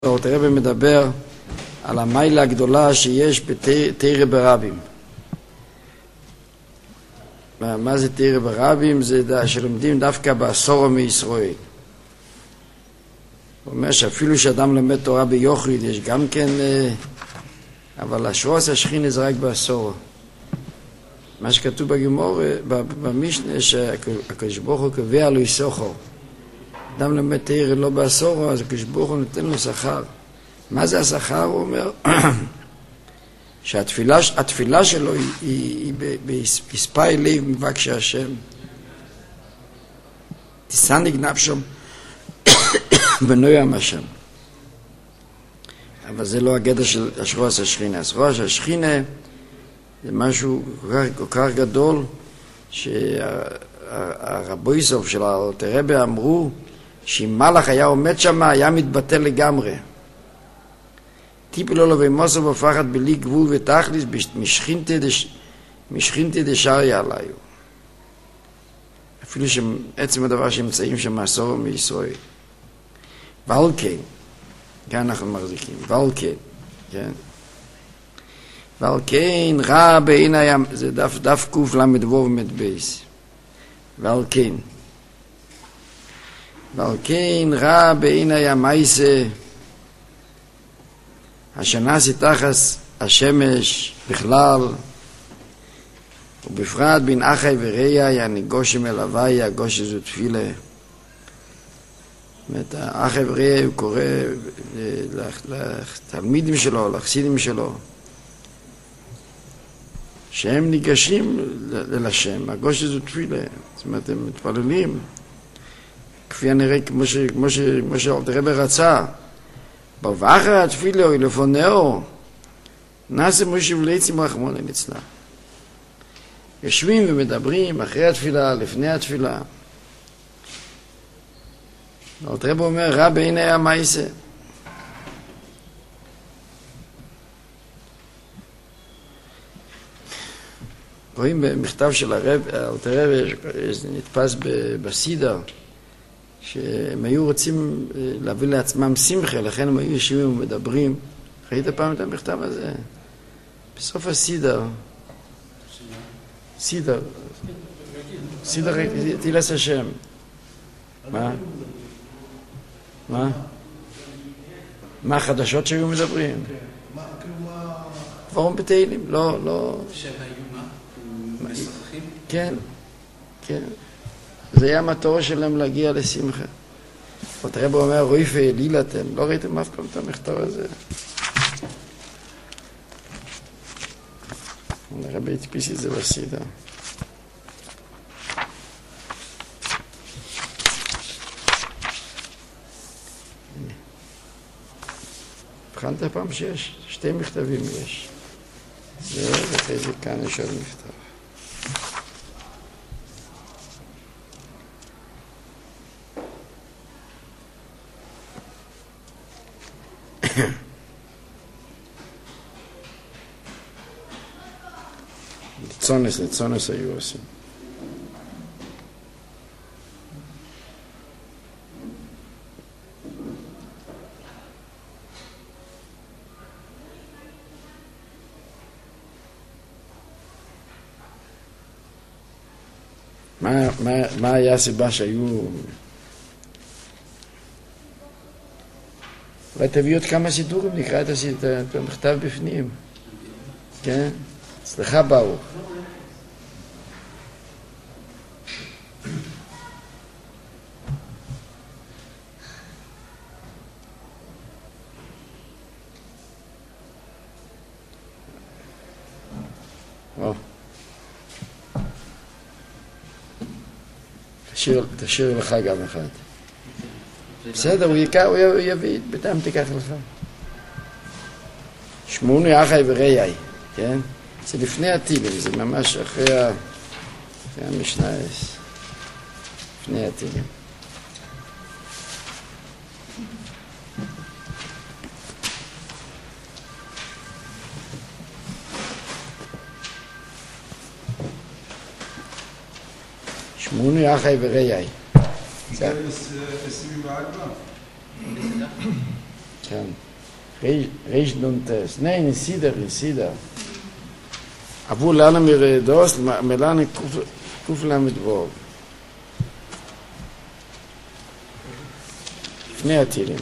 הרב מדבר על המיילה הגדולה שיש בתירא ברבים. מה זה תירא ברבים? זה שלומדים דווקא בעשורו מישראל. הוא אומר שאפילו שאדם לומד תורה ביוחד יש גם כן, אבל השרוס השכינה זה רק בעשורו. מה שכתוב בגמור, במשנה, שהקדוש ברוך הוא קובע לו שכר. אדם לומד תירא לא בעשורו, אז הקדוש ברוך הוא נותן לו שכר. מה זה השכר? הוא אומר שהתפילה שלו היא בספאי לב מבקשי השם. תיסניק נפשום בנוים השם. אבל זה לא הגדר של השרוס השכינה. השרוס השכינה זה משהו כל כך גדול שהרבו סוף של הרבי אמרו שאם מלאך היה עומד שם היה מתבטל לגמרי. טיפי לו ומוסר בפחד בלי גבול ותכליס משכינתי דשארי עליו. אפילו שעצם הדבר שמצאים שם מעשור מישראל. ועל כן, כאן אנחנו מחזיקים, ועל כן, כן? ועל כן רע בעין הים, זה דף קוף למד וו ומד בייס. ועל כן. ועל כן רע בעין הים מייסה, השנה תחת השמש בכלל, ובפרט בין אחי ורעי, יעני גושי מלווי, הגושי זו תפילה. זאת אומרת, אחי ורעי הוא קורא לתלמידים שלו, לחסידים שלו, שהם ניגשים אל השם, הגושי זו תפילה. זאת אומרת, הם מתפללים, כפי הנראה, כמו שהרב רצה, בבחר התפילה לפונאו נעשה מושיב לעצים רחמון אצלה. יושבים ומדברים אחרי התפילה, לפני התפילה. הרב אומר רע בעיני המעשה. רואים במכתב של הרב נתפס בסידר שהם היו רוצים להביא לעצמם שמחה, לכן הם היו יושבים ומדברים. ראית פעם את המכתב הזה? בסוף הסידר. סידר. סידר תילס השם. מה? מה? מה החדשות שהיו מדברים? פורום בתהילים, לא... שהיו מה? משחקים? כן, כן. זה היה המטור שלהם להגיע לשמחה. הרב אומר, רויפה, לילתם, לא ראיתם אף פעם את המכתב הזה? הרב הדפיס את זה בסידה. הבחנת פעם שיש? שתי מכתבים יש. ואחרי זה כאן יש עוד מכתב. לצונס היו עושים. מה היה הסיבה שהיו... אולי תביא עוד כמה סידורים, נקרא את המכתב בפנים. כן? סליחה ברוך. תשאיר לך גם אחד. בסדר, הוא יביא, בינתיים תיקח לך. שמוני אחי ורעי, כן? זה לפני התהילים, זה ממש אחרי המשנה, לפני התהילים. שמוני אחי ורעי. זה 24? Herrn. Reish nun Tess. Nein, in Sida. Aber lernen wir das, wir lernen Kufla mit Wort. לפני הטילים.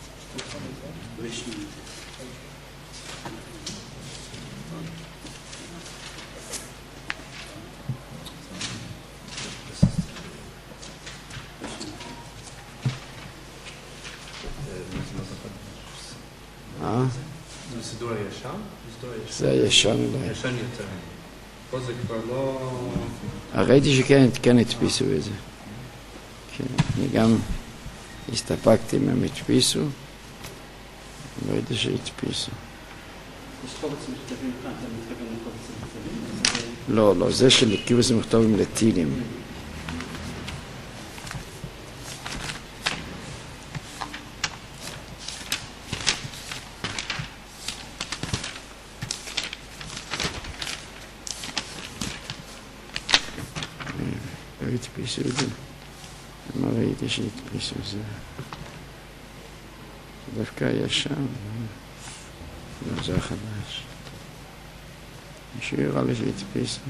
זה סידור הישן? זה הישן אולי. הישן יותר. פה זה כבר לא... ראיתי שכן הדפיסו את זה. אני גם הסתפקתי אם הם הדפיסו. ראיתי שהדפיסו. יש קובץ מכתבים כאן, אתה מתכוון לקובץ מכתבים? לא, זה של קיבוץ מכתבים לטילים. הדפיסו את זה. מה ראיתי שהדפיסו את זה? דווקא היה שם. לא, זה החדש. מישהו יראה לי שהדפיסו.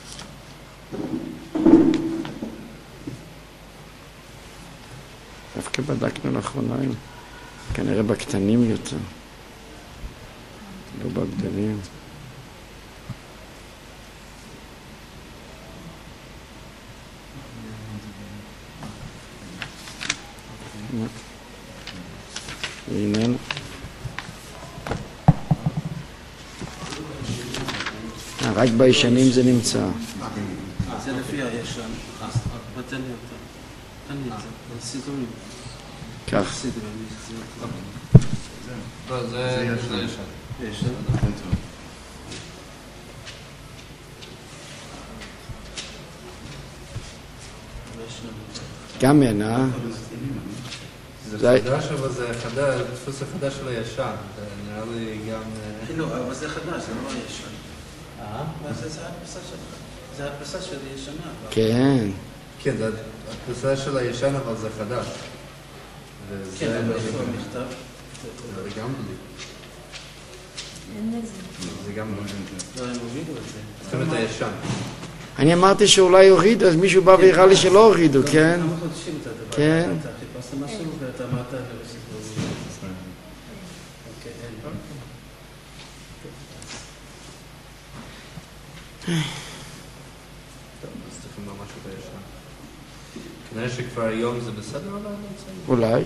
דווקא בדקנו לאחרונה, כנראה בקטנים יותר. לא בגדולים. והנה רק בישנים זה נמצא. זה לפי הישן. תן לי אותה. תן לי את זה. זה סידורים. כך. לא, זה ישן. ישן. גם אין, אה? זה חדש, אבל זה דפוס החדש של הישן. זה נראה לי גם... לא, אבל זה חדש, זה לא הישן. זה הדפסה של הישנה. כן. כן, זה הדפסה של הישן, אבל זה חדש. כן, אבל איפה המכתב? זה גם בלי. זה גם לא. לא, הם הורידו את זה. צריכים את הישן. אני אמרתי שאולי הורידו, אז מישהו בא והראה לי שלא הורידו, כן? כמה חודשים אתה דבר? כן. אתה חיפשת משהו ואתה אמרת לסיפור. אוקיי, אין. טוב, אז צריכים ממש את הישן. כנראה שכבר היום זה בסדר, אבל אני רוצה... אולי.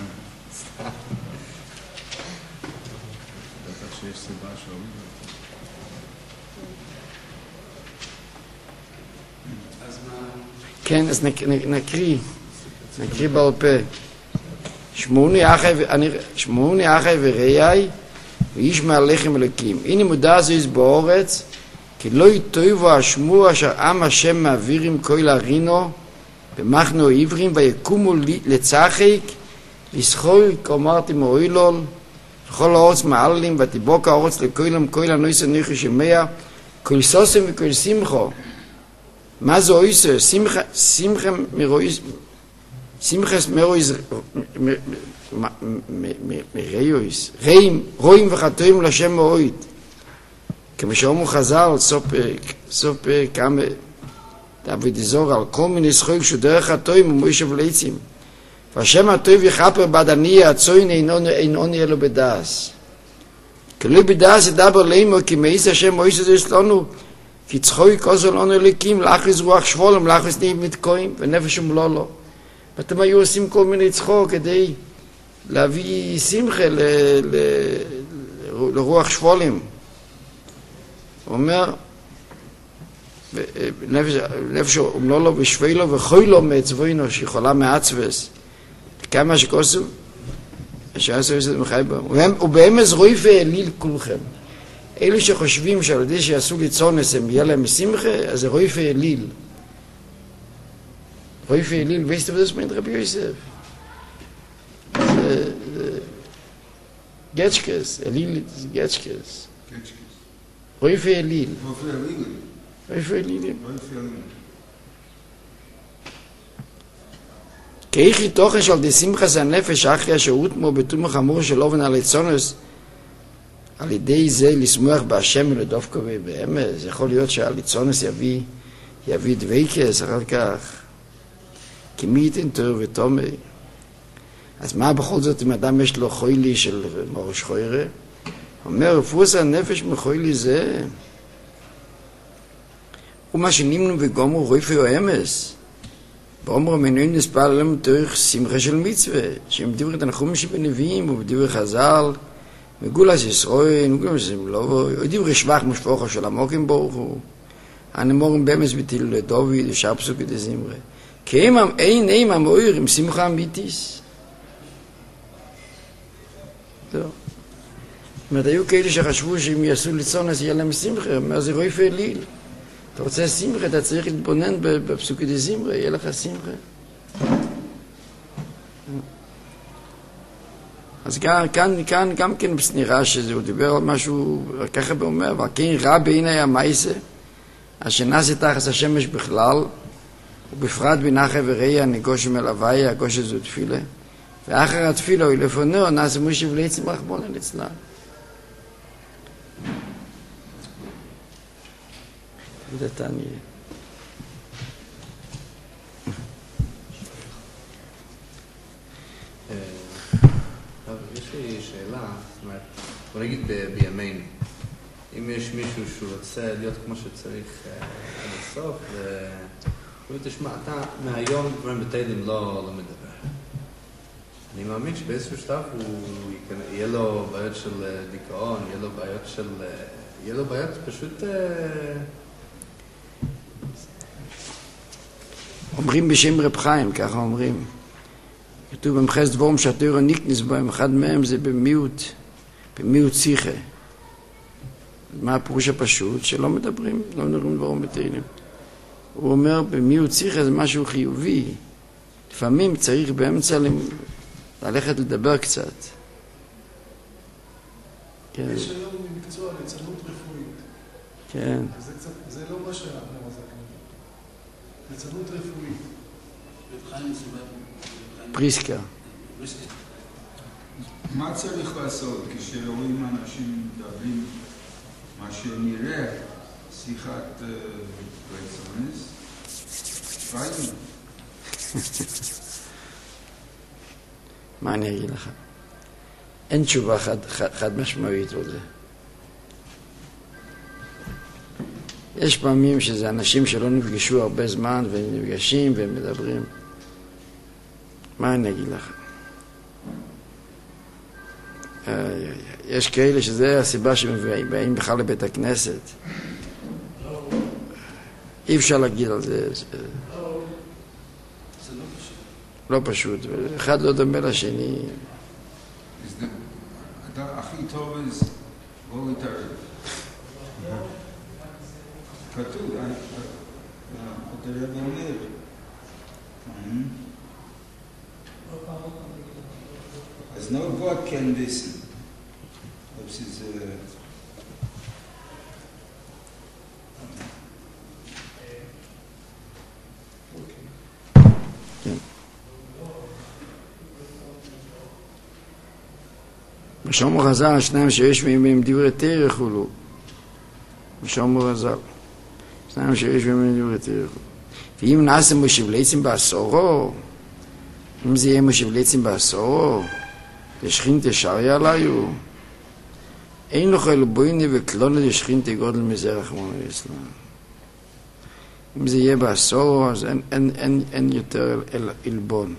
בטח שיש סיבה שהורידו את זה. אז מה? כן, אז נקריא בעל פה. שמעוני אחי וראי ואיש מהלחם אלוקים. הנה מודע זו באורץ כי לא יטויבו השמוע אשר עם השם מעבירים כל הרינו במחנו עברים ויקומו לצחק לסחוי כאמרתי מאוילול לכל האורץ מעללים ותיבוק האורץ לכוילם כל הנויס הנויכו שמע כל סוסם וכל שמחו. מה זה אויסר? שמחס מרויס מרויס רואים וחתויים לשם מאויד כמו שאומרו חז"ל סוף פרק כמה דוד יזור על כל מיני זכויות שדרך הטועים ומוישב לעצים והשם הטוב יחפר בעדני הצוין אין עוני אלו בדעס כלוי בדעס ידבר לאמו כי מאיס השם מויס זה אצלנו כי צחוי כוזל עונו אליקים לאחריז רוח שבולם לאחריז נעים מתקויים ונפש ומלולו ואתם היו עושים כל מיני צחוק כדי להביא שמחה לרוח שבולים הוא אומר נפש ומלולו ושבילו וחוילו מעצבוינו שיכולה מעצבס כמה שכוסו שעשו את זה מחי בהם ובאמס רואי ואליל כולכם אלו שחושבים שעל ידי שיעשו לי צונס הם יהיה להם שמחה אז זה רואי ואליל רואי ואליל ואיסטו ודוס מיינד רבי יוסף גצ'קס אליל גצ'קס רואי ואליל רואי ואליל כן כאיכי תוכן של די שמחס הנפש אחרי השהות מו בתום החמור של אובן הליצונס, על ידי זה לשמוח בהשם ולדווקא באמת. זה יכול להיות שהליצונס יביא דוויקס אחר כך, כמי ייתן תור ותומי. אז מה בכל זאת אם אדם יש לו חוילי של מורש חוירה? אומר, רפוס הנפש מחוילי זה, ומה שנמנו וגומרו רויפי או אמס, באומרו מנוין נספל עליהם תורך שמחה של מצווה, שהם דברי תנחומים שבנביאים ובדברי חז"ל, מגולס ישראל, מגולס סמלובו, או דברי שבח משפוחו של עמוקים ברוך הוא, הנמורים במס בתילו לדוד, ושאר פסוקי דזמרה. כי אין הם המאויר עם שמחה אמיתיס. טוב. זאת אומרת, היו כאלה שחשבו שאם יעשו ליצונס יהיה להם שמחה, אומר זה רויפי אליל. אתה רוצה שמחה, אתה צריך להתבונן בפסוקי דזמרה, יהיה לך שמחה. אז כאן גם כן נראה שהוא דיבר על משהו ככה ואומר, אבל כן רע בעיני המייסה, אשר נעשה תחת השמש בכלל, ובפרט בנחי וראי הנגושם אל הוואי, הגושם זו תפילה, ואחר התפילה הוא לפונו, נעשה מושיב לעצם רחמון על אצלה. זה תעניין. יש לי שאלה, זאת אומרת, בוא נגיד בימינו, אם יש מישהו שהוא רוצה להיות כמו שצריך עד הסוף, והוא תשמע, אתה מהיום דברים בתהילים לא מדבר. אני מאמין שבאיזשהו שלב יהיה לו בעיות של דיכאון, יהיה לו בעיות פשוט... אומרים בשם רב חיים, ככה אומרים. כתוב במחס דבורם שהתורה ניקנס בהם, אחד מהם זה במיעוט שיחה. מה הפירוש הפשוט? שלא מדברים דבורם בתהילים. הוא אומר, במיעוט שיחה זה משהו חיובי. לפעמים צריך באמצע ללכת לדבר קצת. כן. יש היום מקצוע ליצנות רפואית. כן. זה לא מה שאנחנו מזכנים. ליצנות רפואית. פריסקה. מה צריך לעשות כשרואים אנשים מדברים מה שנראה שיחת רצונס? ראינו. מה אני אגיד לך? אין תשובה חד משמעית על זה. יש פעמים שזה אנשים שלא נפגשו הרבה זמן והם נפגשים והם מדברים. מה אני אגיד לך? יש כאלה שזה הסיבה שבאים בכלל לבית הכנסת. אי אפשר להגיד על זה. זה לא פשוט. אחד לא דומה לשני. אתה הכי טוב אז לא להתערב. כתוב, אתה רב אומר. As no God can listen. This is בשומר חז"ל, שניים שיש מהם דברי תורה חולו. בשומר חז"ל. שניים שיש מהם דברי תורה חולו. ואם נעשה מושיב לעצם בעשורו, אם זה יהיה מושיב לעצם בעשורו, לשכין תשארי עליו, אין לו חייל בויני וכלונת לשכין תגודל מזרח מונה אצלם. אם זה יהיה בעשורו, אז אין יותר אלבון.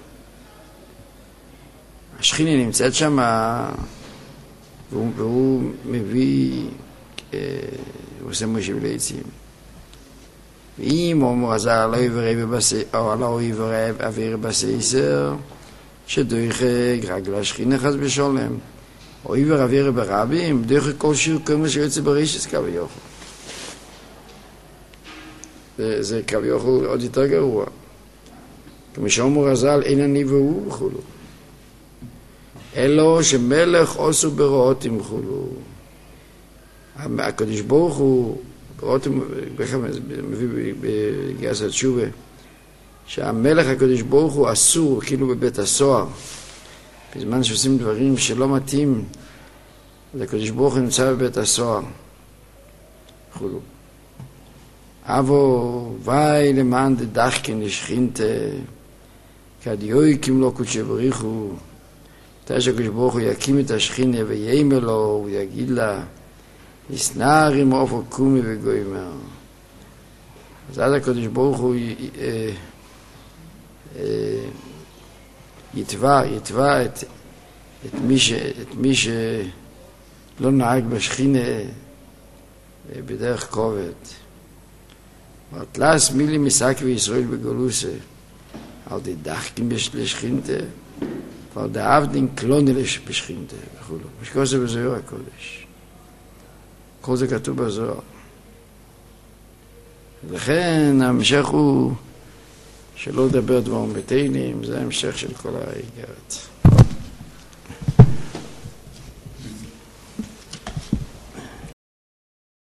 השכיני נמצאת שם, והוא מביא, הוא עושה מושיב לעצים. ואם אומר עזר לא יברב אוויר בסייסר, שדויחק רגל השכינה חס בשולם. או יבר אוויר ברבים, דויחק כל שיר כמו שיוצא ברישס קו יוכל. זה קו יוכל עוד יותר גרוע. כמו שאומר עזר אין אני והוא וכולו. אלו שמלך עושו ברעות ימחולו. הקדוש ברוך הוא, מביא בגייס התשובה, שהמלך הקדוש ברוך הוא אסור, כאילו בבית הסוהר, בזמן שעושים דברים שלא מתאים, אז הקדוש ברוך הוא נמצא בבית הסוהר. אבו ואי למען דדחקן לשכינתה, כדיויקים לו קודשי בריחו, מתי שהקדוש ברוך הוא יקים את השכינה ויימר לו, הוא יגיד לה, יסנר עם עופר קומי וגוימר. אז אז הקדוש ברוך הוא יתבע את מי שלא נהג בשכינה בדרך כובד. ואטלס מילי מסק וישראל בגולוסה, על די דחקים לשכינתה, ועל די עבדין קלונה בשכינתה, וכו'. משקול זה בזוהר הקודש. כל זה כתוב בזוהר. לכן ההמשך הוא שלא לדבר דברים בטלים, זה ההמשך של כל האיגרת.